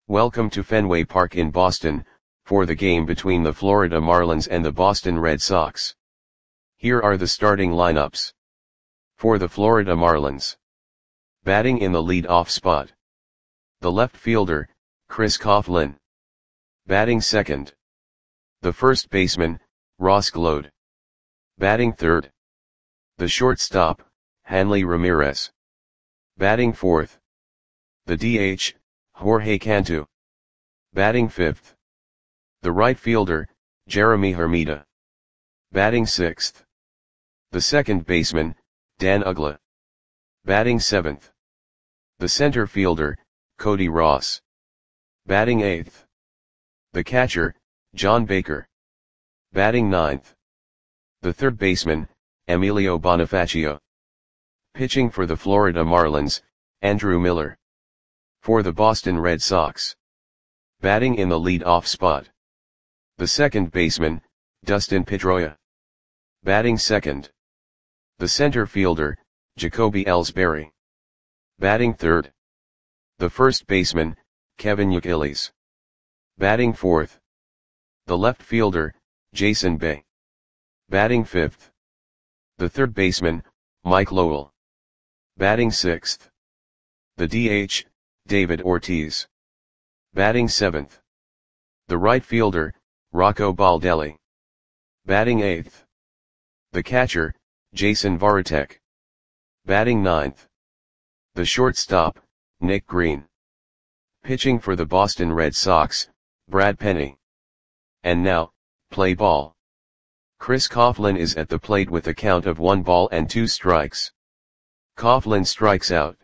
Welcome to Fenway Park in Boston, for the game between the Florida Marlins and the Boston Red Sox. Here are the starting lineups. For the Florida Marlins. Batting in the lead-off spot. The left fielder, Chris Coghlan. Batting second. The first baseman, Ross Gload. Batting third. The shortstop, Hanley Ramirez. Batting fourth. The DH, Jorge Cantu. Batting fifth. The right fielder, Jeremy Hermida. Batting sixth. The second baseman, Dan Uggla. Batting seventh. The center fielder, Cody Ross. Batting eighth. The catcher, John Baker. Batting ninth. The third baseman, Emilio Bonifacio. Pitching for the Florida Marlins, Andrew Miller. For the Boston Red Sox. Batting in the lead-off spot. The second baseman, Dustin Pedroia. Batting second. The center fielder, Jacoby Ellsbury. Batting third. The first baseman, Kevin Youkilis. Batting fourth. The left fielder, Jason Bay. Batting fifth. The third baseman, Mike Lowell. Batting sixth. The DH, David Ortiz. Batting seventh. The right fielder, Rocco Baldelli. Batting eighth. The catcher, Jason Varitek. Batting ninth. The shortstop, Nick Green. Pitching for the Boston Red Sox, Brad Penny. And now, play ball. Chris Coghlan is at the plate with a count of 1 ball and 2 strikes. Coghlan strikes out.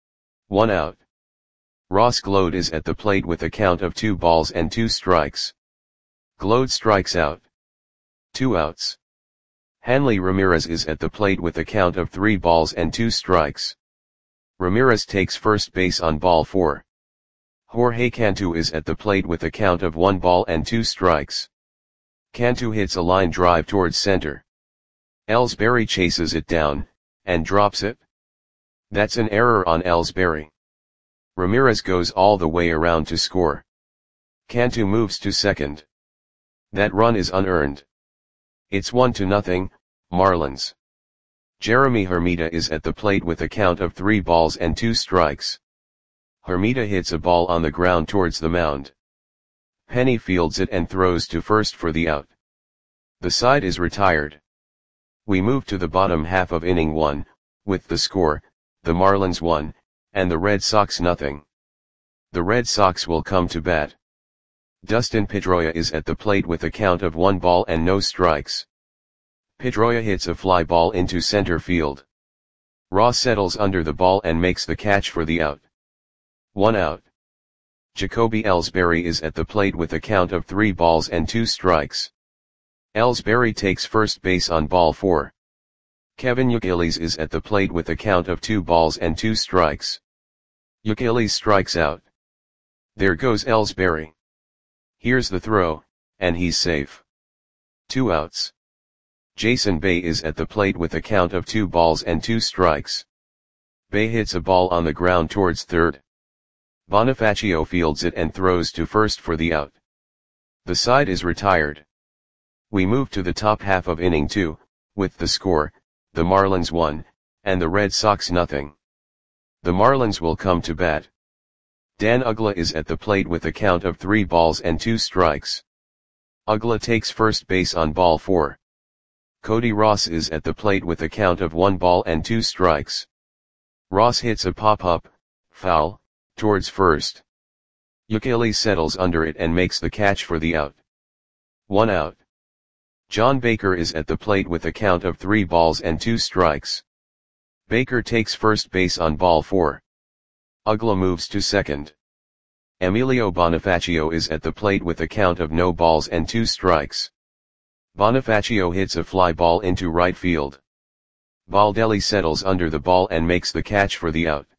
1 out. Ross Gload is at the plate with a count of 2 balls and 2 strikes. Gload strikes out. 2 outs. Hanley Ramirez is at the plate with a count of 3 balls and 2 strikes. Ramirez takes first base on ball 4. Jorge Cantu is at the plate with a count of 1 ball and 2 strikes. Cantu hits a line drive towards center. Ellsbury chases it down, and drops it. That's an error on Ellsbury. Ramirez goes all the way around to score. Cantu moves to second. That run is unearned. It's 1-0, Marlins. Jeremy Hermida is at the plate with a count of 3 balls and 2 strikes. Hermida hits a ball on the ground towards the mound. Penny fields it and throws to first for the out. The side is retired. We move to the bottom half of inning 1, with the score, the Marlins 1, and the Red Sox 0. The Red Sox will come to bat. Dustin Pedroia is at the plate with a count of 1 ball and no strikes. Pedroia hits a fly ball into center field. Ross settles under the ball and makes the catch for the out. 1 out. Jacoby Ellsbury is at the plate with a count of 3 balls and 2 strikes. Ellsbury takes first base on ball 4. Kevin Youkilis is at the plate with a count of 2 balls and 2 strikes. Youkilis strikes out. There goes Ellsbury. Here's the throw, and he's safe. 2 outs. Jason Bay is at the plate with a count of 2 balls and 2 strikes. Bay hits a ball on the ground towards third. Bonifacio fields it and throws to first for the out. The side is retired. We move to the top half of inning 2, with the score, the Marlins 1, and the Red Sox 0. The Marlins will come to bat. Dan Uggla is at the plate with a count of 3 balls and 2 strikes. Uggla takes first base on ball 4. Cody Ross is at the plate with a count of 1 ball and 2 strikes. Ross hits a pop-up, foul, towards first. Youkilis settles under it and makes the catch for the out. 1 out. John Baker is at the plate with a count of 3 balls and 2 strikes. Baker takes first base on ball 4. Uggla moves to second. Emilio Bonifacio is at the plate with a count of no balls and 2 strikes. Bonifacio hits a fly ball into right field. Baldelli settles under the ball and makes the catch for the out.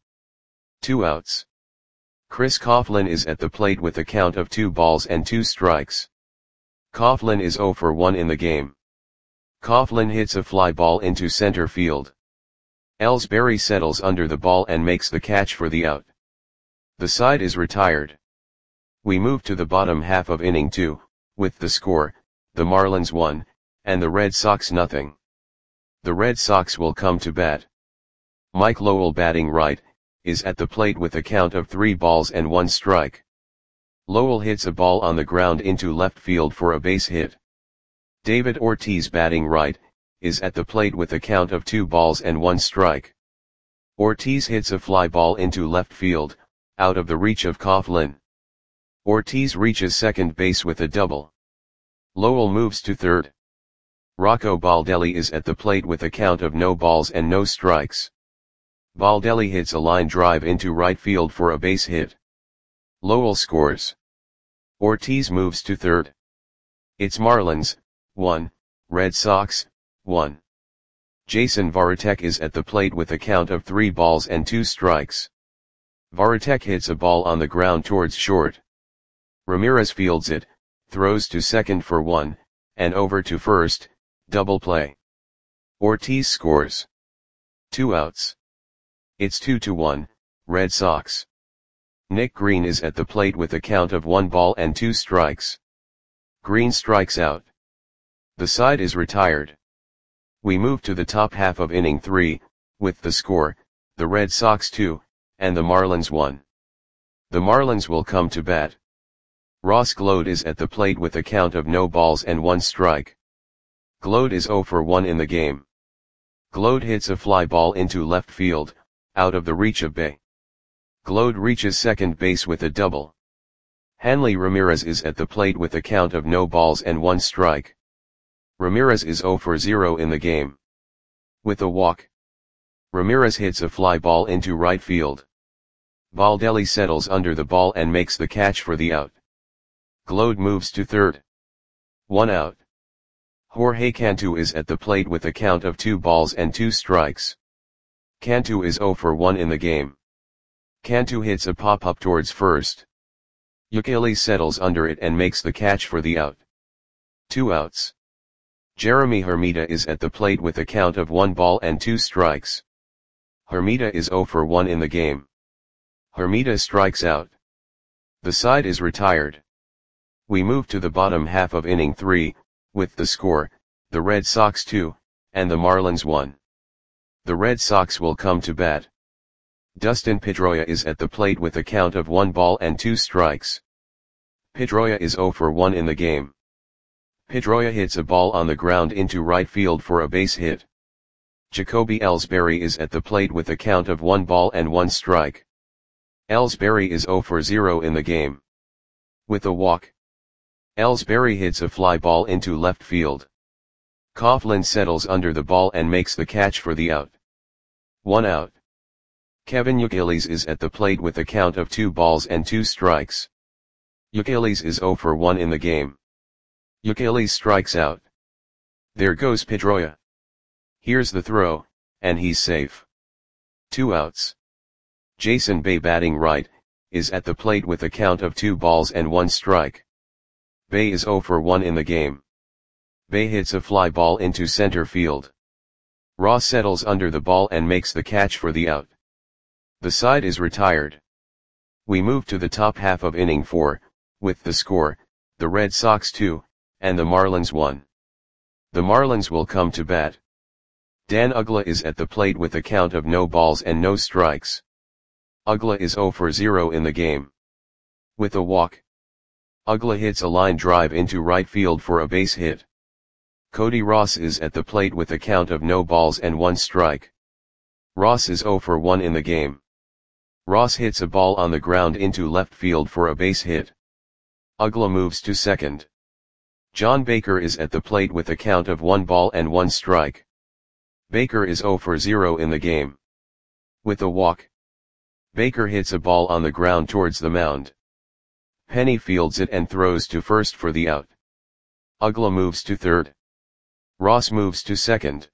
2 outs. Chris Coghlan is at the plate with a count of 2 balls and 2 strikes. Coghlan is 0 for 1 in the game. Coghlan hits a fly ball into center field. Ellsbury settles under the ball and makes the catch for the out. The side is retired. We move to the bottom half of inning 2, with the score, the Marlins 1, and the Red Sox nothing. The Red Sox will come to bat. Mike Lowell, batting right, is at the plate with a count of 3 balls and 1 strike. Lowell hits a ball on the ground into left field for a base hit. David Ortiz, batting right, is at the plate with a count of 2 balls and 1 strike. Ortiz hits a fly ball into left field, out of the reach of Coughlin. Ortiz reaches second base with a double. Lowell moves to third. Rocco Baldelli is at the plate with a count of no balls and no strikes. Baldelli hits a line drive into right field for a base hit. Lowell scores. Ortiz moves to third. It's Marlins, 1, Red Sox, 1. Jason Varitek is at the plate with a count of 3 balls and 2 strikes. Varitek hits a ball on the ground towards short. Ramirez fields it, throws to second for 1, and over to first, double play. Ortiz scores. 2 outs. It's 2-1, Red Sox. Nick Green is at the plate with a count of 1 ball and 2 strikes. Green strikes out. The side is retired. We move to the top half of inning 3, with the score, the Red Sox 2, and the Marlins 1. The Marlins will come to bat. Ross Gload is at the plate with a count of no balls and 1 strike. Gload is 0 for 1 in the game. Gload hits a fly ball into left field, out of the reach of Bay. Gload reaches second base with a double. Hanley Ramirez is at the plate with a count of no balls and 1 strike. Ramirez is 0 for 0 in the game. With a walk. Ramirez hits a fly ball into right field. Baldelli settles under the ball and makes the catch for the out. Gload moves to third. 1 out. Jorge Cantu is at the plate with a count of 2 balls and 2 strikes. Cantu is 0 for 1 in the game. Cantu hits a pop-up towards first. Ukelele settles under it and makes the catch for the out. 2 outs. Jeremy Hermida is at the plate with a count of 1 ball and 2 strikes. Hermida is 0 for 1 in the game. Hermida strikes out. The side is retired. We move to the bottom half of inning 3, with the score, the Red Sox 2, and the Marlins 1. The Red Sox will come to bat. Dustin Pedroia is at the plate with a count of 1 ball and 2 strikes. Pedroia is 0 for 1 in the game. Pedroia hits a ball on the ground into right field for a base hit. Jacoby Ellsbury is at the plate with a count of 1 ball and 1 strike. Ellsbury is 0 for 0 in the game. With a walk. Ellsbury hits a fly ball into left field. Coughlin settles under the ball and makes the catch for the out. 1 out. Kevin Youkilis is at the plate with a count of 2 balls and 2 strikes. Youkilis is 0 for 1 in the game. Youkilis strikes out. There goes Pedroia. Here's the throw, and he's safe. 2 outs. Jason Bay, batting right, is at the plate with a count of 2 balls and 1 strike. Bay is 0 for 1 in the game. Bay hits a fly ball into center field. Ross settles under the ball and makes the catch for the out. The side is retired. We move to the top half of inning 4, with the score, the Red Sox 2, and the Marlins 1. The Marlins will come to bat. Dan Uggla is at the plate with a count of no balls and no strikes. Uggla is 0 for 0 in the game. With a walk. Uggla hits a line drive into right field for a base hit. Cody Ross is at the plate with a count of no balls and 1 strike. Ross is 0 for 1 in the game. Ross hits a ball on the ground into left field for a base hit. Uggla moves to second. John Baker is at the plate with a count of 1 ball and 1 strike. Baker is 0 for 0 in the game. With a walk. Baker hits a ball on the ground towards the mound. Penny fields it and throws to first for the out. Uggla moves to third. Ross moves to second.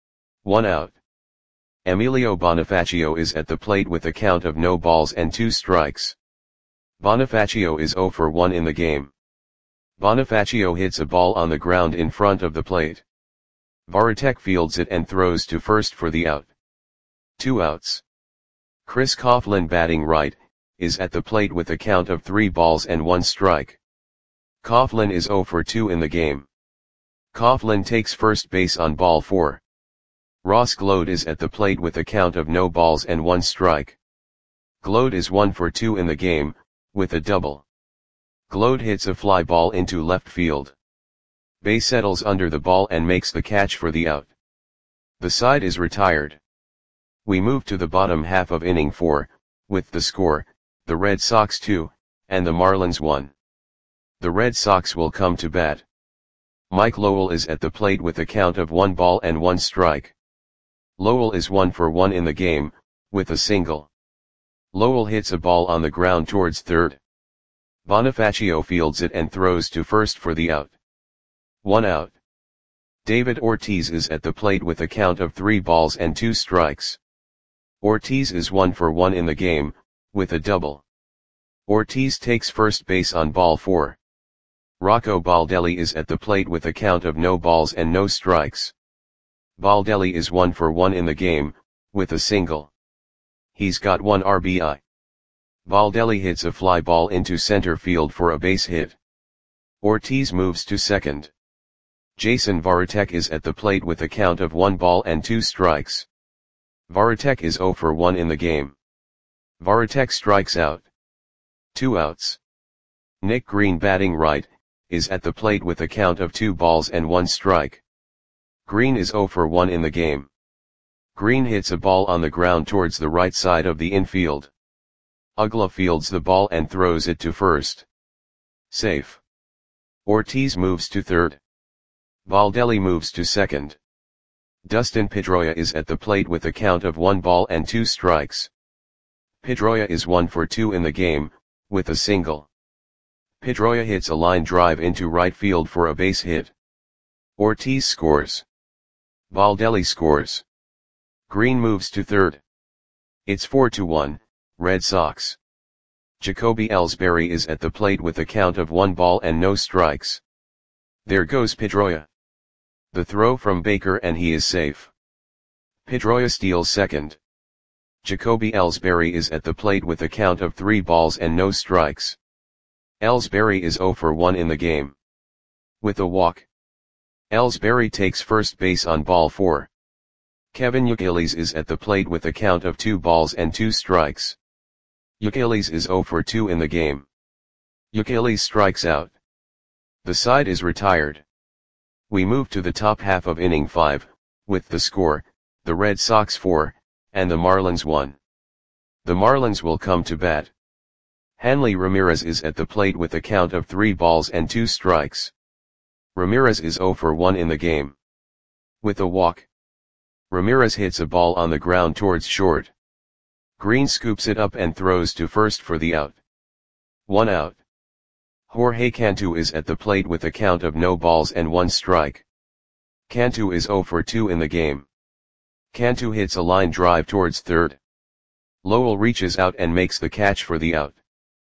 1 out. Emilio Bonifacio is at the plate with a count of no balls and 2 strikes. Bonifacio is 0 for 1 in the game. Bonifacio hits a ball on the ground in front of the plate. Varitek fields it and throws to first for the out. 2 outs. Chris Coughlin, batting right, is at the plate with a count of 3 balls and 1 strike. Coughlin is 0 for 2 in the game. Coughlin takes first base on ball 4. Ross Gload is at the plate with a count of no balls and 1 strike. Gload is 1 for 2 in the game, with a double. Gload hits a fly ball into left field. Bay settles under the ball and makes the catch for the out. The side is retired. We move to the bottom half of inning 4, with the score, the Red Sox 2, and the Marlins 1. The Red Sox will come to bat. Mike Lowell is at the plate with a count of 1 ball and 1 strike. Lowell is 1 for 1 in the game, with a single. Lowell hits a ball on the ground towards third. Bonifacio fields it and throws to first for the out. 1 out. David Ortiz is at the plate with a count of 3 balls and 2 strikes. Ortiz is 1 for 1 in the game, with a double. Ortiz takes first base on ball 4. Rocco Baldelli is at the plate with a count of no balls and no strikes. Baldelli is 1 for 1 in the game, with a single. He's got 1 RBI. Baldelli hits a fly ball into center field for a base hit. Ortiz moves to second. Jason Varitek is at the plate with a count of 1 ball and 2 strikes. Varitek is 0 for 1 in the game. Varitek strikes out. 2 outs. Nick Green, batting right, is at the plate with a count of 2 balls and 1 strike. Green is 0 for 1 in the game. Green hits a ball on the ground towards the right side of the infield. Ugla fields the ball and throws it to first. Safe. Ortiz moves to third. Baldelli moves to second. Dustin Pedroia is at the plate with a count of 1 ball and 2 strikes. Pedroia is 1 for 2 in the game, with a single. Pedroia hits a line drive into right field for a base hit. Ortiz scores. Baldelli scores. Green moves to third. It's 4-1, Red Sox. Jacoby Ellsbury is at the plate with a count of 1 ball and no strikes. There goes Pedroia. The throw from Baker and he is safe. Pedroia steals second. Jacoby Ellsbury is at the plate with a count of 3 balls and no strikes. Ellsbury is 0 for 1 in the game. With a walk. Ellsbury takes first base on ball 4. Kevin Youkilis is at the plate with a count of 2 balls and 2 strikes. Youkilis is 0 for 2 in the game. Youkilis strikes out. The side is retired. We move to the top half of inning 5, with the score, the Red Sox 4, and the Marlins 1. The Marlins will come to bat. Hanley Ramirez is at the plate with a count of 3 balls and 2 strikes. Ramirez is 0 for 1 in the game. With a walk. Ramirez hits a ball on the ground towards short. Green scoops it up and throws to first for the out. 1 out. Jorge Cantu is at the plate with a count of no balls and 1 strike. Cantu is 0 for 2 in the game. Cantu hits a line drive towards third. Lowell reaches out and makes the catch for the out.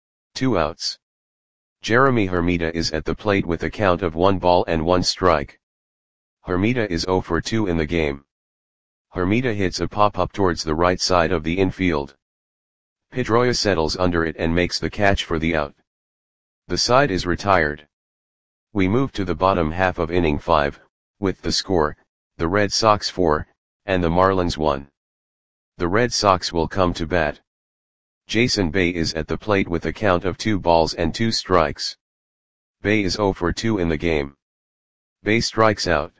2 outs. Jeremy Hermida is at the plate with a count of 1 ball and 1 strike. Hermida is 0 for 2 in the game. Hermida hits a pop-up towards the right side of the infield. Pedroia settles under it and makes the catch for the out. The side is retired. We move to the bottom half of inning 5, with the score, the Red Sox 4, and the Marlins 1. The Red Sox will come to bat. Jason Bay is at the plate with a count of 2 balls and 2 strikes. Bay is 0 for 2 in the game. Bay strikes out.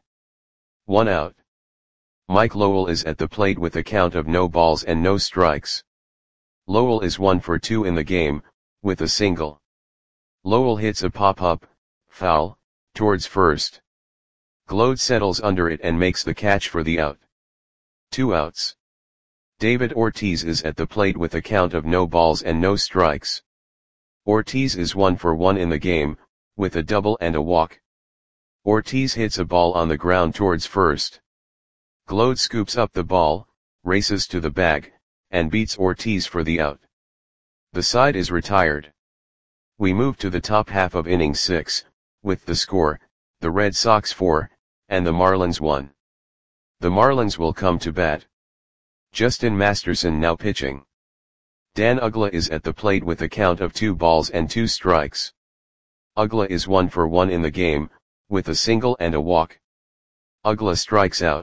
1 out. Mike Lowell is at the plate with a count of no balls and no strikes. Lowell is 1 for 2 in the game, with a single. Lowell hits a pop-up, foul, towards first. Gload settles under it and makes the catch for the out. 2 outs. David Ortiz is at the plate with a count of no balls and no strikes. Ortiz is 1 for 1 in the game, with a double and a walk. Ortiz hits a ball on the ground towards first. Gload scoops up the ball, races to the bag, and beats Ortiz for the out. The side is retired. We move to the top half of inning 6, with the score, the Red Sox 4, and the Marlins 1. The Marlins will come to bat. Justin Masterson now pitching. Dan Uggla is at the plate with a count of 2 balls and 2 strikes. Uggla is 1 for 1 in the game, with a single and a walk. Uggla strikes out.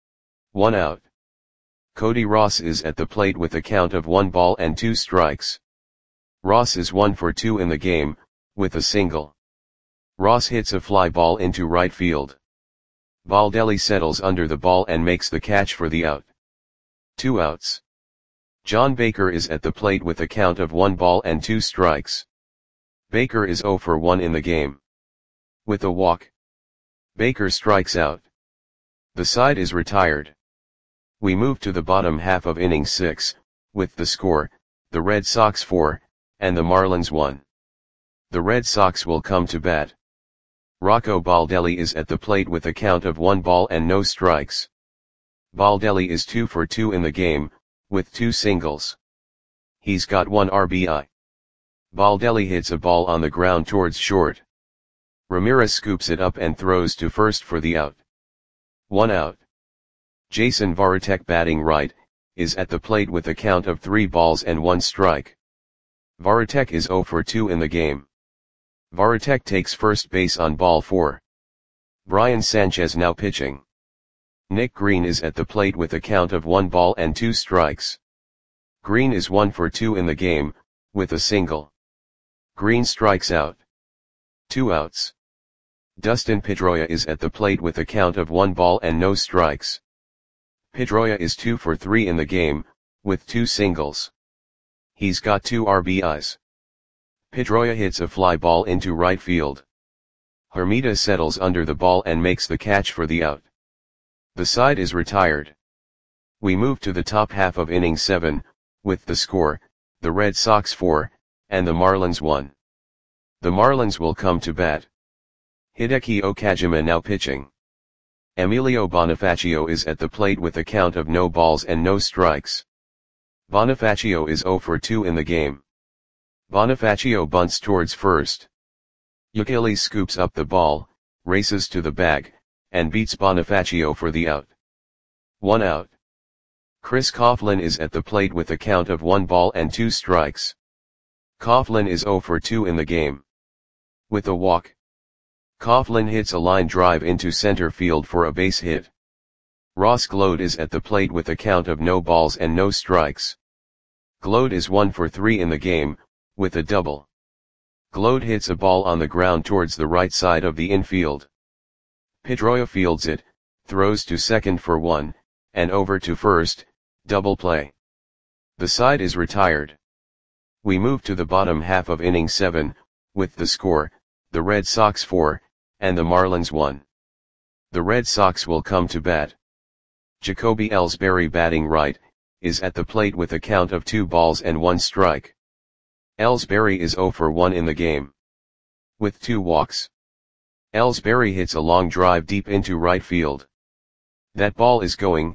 1 out. Cody Ross is at the plate with a count of 1 ball and 2 strikes. Ross is 1 for 2 in the game, with a single. Ross hits a fly ball into right field. Baldelli settles under the ball and makes the catch for the out. 2 outs. John Baker is at the plate with a count of 1 ball and 2 strikes. Baker is 0 for 1 in the game. With a walk, Baker strikes out. The side is retired. We move to the bottom half of inning 6, with the score, the Red Sox 4, and the Marlins 1. The Red Sox will come to bat. Rocco Baldelli is at the plate with a count of 1 ball and no strikes. Baldelli is 2 for 2 in the game, with 2 singles. He's got 1 RBI. Baldelli hits a ball on the ground towards short. Ramirez scoops it up and throws to first for the out. 1 out. Jason Varitek, batting right, is at the plate with a count of 3 balls and 1 strike. Varitek is 0 for 2 in the game. Varitek takes first base on ball 4. Brian Sanchez now pitching. Nick Green is at the plate with a count of 1 ball and 2 strikes. Green is 1 for 2 in the game, with a single. Green strikes out. 2 outs. Dustin Pedroia is at the plate with a count of 1 ball and no strikes. Pedroia is 2 for 3 in the game, with 2 singles. He's got 2 RBIs. Pedroia hits a fly ball into right field. Hermida settles under the ball and makes the catch for the out. The side is retired. We move to the top half of inning 7, with the score, the Red Sox 4, and the Marlins 1. The Marlins will come to bat. Hideki Okajima now pitching. Emilio Bonifacio is at the plate with a count of no balls and no strikes. Bonifacio is 0 for 2 in the game. Bonifacio bunts towards first. Youkilis scoops up the ball, races to the bag, and beats Bonifacio for the out. 1 out. Chris Coughlin is at the plate with a count of 1 ball and 2 strikes. Coughlin is 0 for 2 in the game. With a walk, Coughlin hits a line drive into center field for a base hit. Ross Gload is at the plate with a count of no balls and no strikes. Gload is 1 for 3 in the game, with a double. Gload hits a ball on the ground towards the right side of the infield. Pedroia fields it, throws to second for 1, and over to first, double play. The side is retired. We move to the bottom half of inning 7, with the score, the Red Sox 4, and the Marlins 1. The Red Sox will come to bat. Jacoby Ellsbury, batting right, is at the plate with a count of 2 balls and 1 strike. Ellsbury is 0 for 1 in the game. With 2 walks. Ellsbury hits a long drive deep into right field. That ball is gone.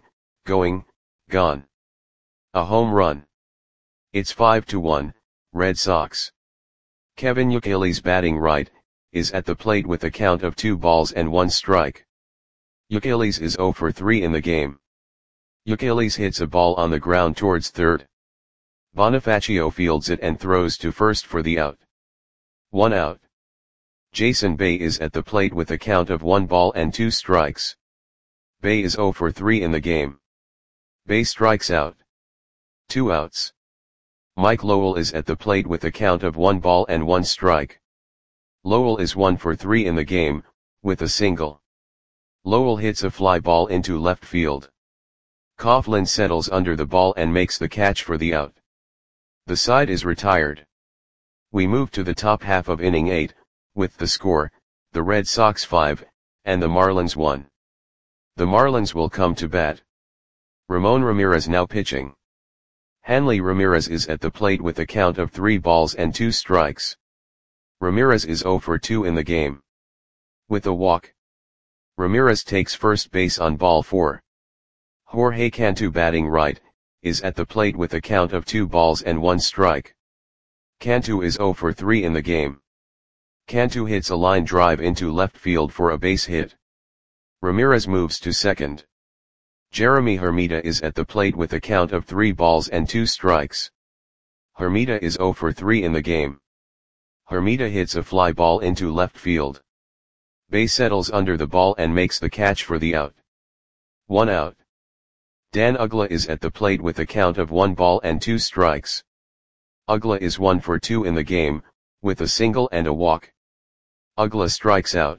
A home run. It's 5-1, Red Sox. Kevin Youkilis, batting right, is at the plate with a count of 2 balls and 1 strike. Youkilis is 0 for 3 in the game. Youkilis hits a ball on the ground towards third. Bonifacio fields it and throws to first for the out. 1 out. Jason Bay is at the plate with a count of 1 ball and 2 strikes. Bay is 0 for 3 in the game. Bay strikes out. 2 outs. Mike Lowell is at the plate with a count of 1 ball and 1 strike. Lowell is 1 for 3 in the game, with a single. Lowell hits a fly ball into left field. Coughlin settles under the ball and makes the catch for the out. The side is retired. We move to the top half of inning 8, with the score, the Red Sox 5, and the Marlins 1. The Marlins will come to bat. Ramon Ramirez now pitching. Hanley Ramirez is at the plate with a count of 3 balls and 2 strikes. Ramirez is 0 for 2 in the game. With a walk, Ramirez takes first base on ball 4. Jorge Cantu, batting right, is at the plate with a count of 2 balls and 1 strike. Cantu is 0 for 3 in the game. Cantu hits a line drive into left field for a base hit. Ramirez moves to second. Jeremy Hermida is at the plate with a count of 3 balls and 2 strikes. Hermida is 0 for 3 in the game. Hermida hits a fly ball into left field. Bae settles under the ball and makes the catch for the out. 1 out. Dan Uggla is at the plate with a count of 1 ball and 2 strikes. Uggla is 1 for 2 in the game, with a single and a walk. Uggla strikes out.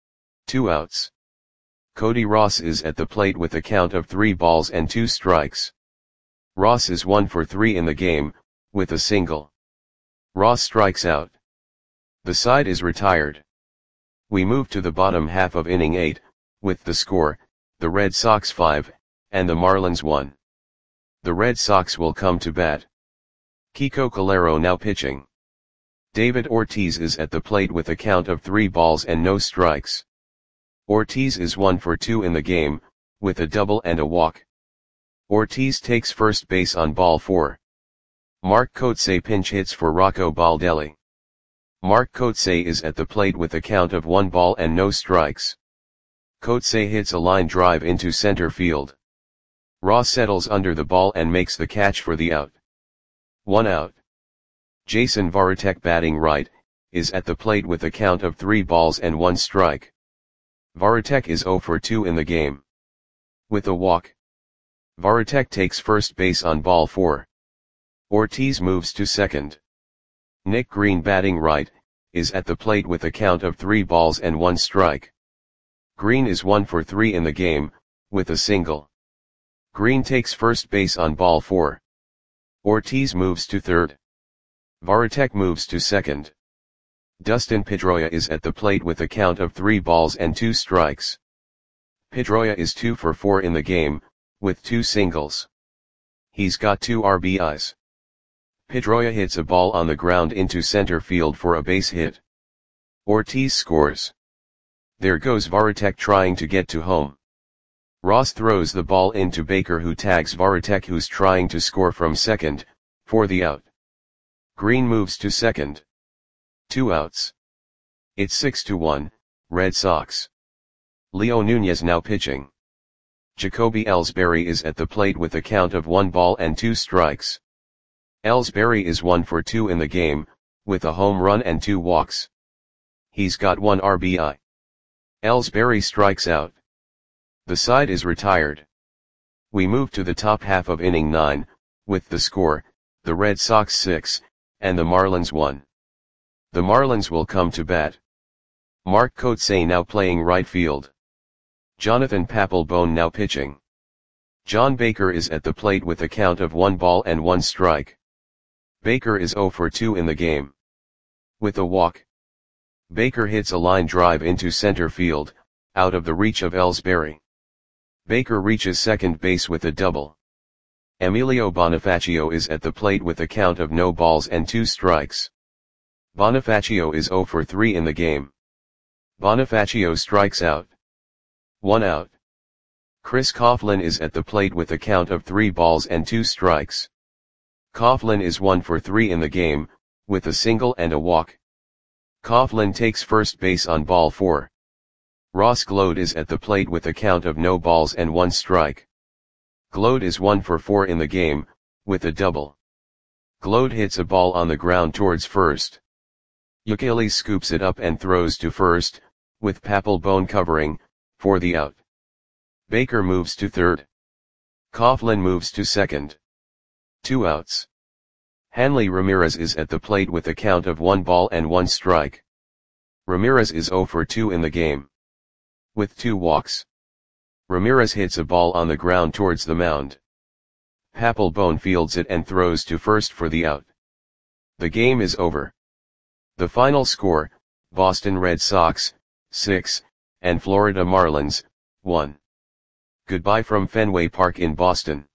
2 outs. Cody Ross is at the plate with a count of 3 balls and 2 strikes. Ross is 1 for 3 in the game, with a single. Ross strikes out. The side is retired. We move to the bottom half of inning 8, with the score, the Red Sox 5, and the Marlins 1. The Red Sox will come to bat. Kiko Calero now pitching. David Ortiz is at the plate with a count of 3 balls and no strikes. Ortiz is 1 for 2 in the game, with a double and a walk. Ortiz takes first base on ball 4. Mark Kotsay pinch hits for Rocco Baldelli. Mark Kotsay is at the plate with a count of 1 ball and no strikes. Kotsay hits a line drive into center field. Ross settles under the ball and makes the catch for the out. 1 out. Jason Varitek batting right, is at the plate with a count of 3 balls and 1 strike. Varitek is 0 for 2 in the game. With a walk. Varitek takes first base on ball 4. Ortiz moves to second. Nick Green batting right, is at the plate with a count of 3 balls and 1 strike. Green is 1 for 3 in the game, with a single. Green takes first base on ball 4. Ortiz moves to third. Varitek moves to second. Dustin Pedroia is at the plate with a count of 3 balls and 2 strikes. Pedroia is 2 for 4 in the game, with 2 singles. He's got 2 RBIs. Pedroia hits a ball on the ground into center field for a base hit. Ortiz scores. There goes Varitek trying to get to home. Ross throws the ball into Baker, who tags Varitek, who's trying to score from second, for the out. Green moves to second. 2 outs. It's 6-1, Red Sox. Leo Nunez now pitching. Jacoby Ellsbury is at the plate with a count of 1 ball and 2 strikes. Ellsbury is 1 for 2 in the game, with a home run and 2 walks. He's got 1 RBI. Ellsbury strikes out. The side is retired. We move to the top half of inning 9, with the score, the Red Sox 6, and the Marlins 1. The Marlins will come to bat. Mark Kotsay now playing right field. Jonathan Papelbon now pitching. John Baker is at the plate with a count of 1 ball and 1 strike. Baker is 0 for 2 in the game. With a walk. Baker hits a line drive into center field, out of the reach of Ellsbury. Baker reaches second base with a double. Emilio Bonifacio is at the plate with a count of no balls and 2 strikes. Bonifacio is 0 for 3 in the game. Bonifacio strikes out. 1 out. Chris Coughlin is at the plate with a count of 3 balls and 2 strikes. Coughlin is 1 for 3 in the game, with a single and a walk. Coughlin takes first base on ball 4. Ross Gload is at the plate with a count of no balls and 1 strike. Gload is 1 for 4 in the game, with a double. Gload hits a ball on the ground towards first. Ukele scoops it up and throws to first, with Papelbon covering, for the out. Baker moves to third. Coughlin moves to second. 2 outs. Hanley Ramirez is at the plate with a count of 1 ball and 1 strike. Ramirez is 0 for 2 in the game. With 2 walks. Ramirez hits a ball on the ground towards the mound. Papelbon fields it and throws to first for the out. The game is over. The final score, Boston Red Sox, 6, and Florida Marlins, 1. Goodbye from Fenway Park in Boston.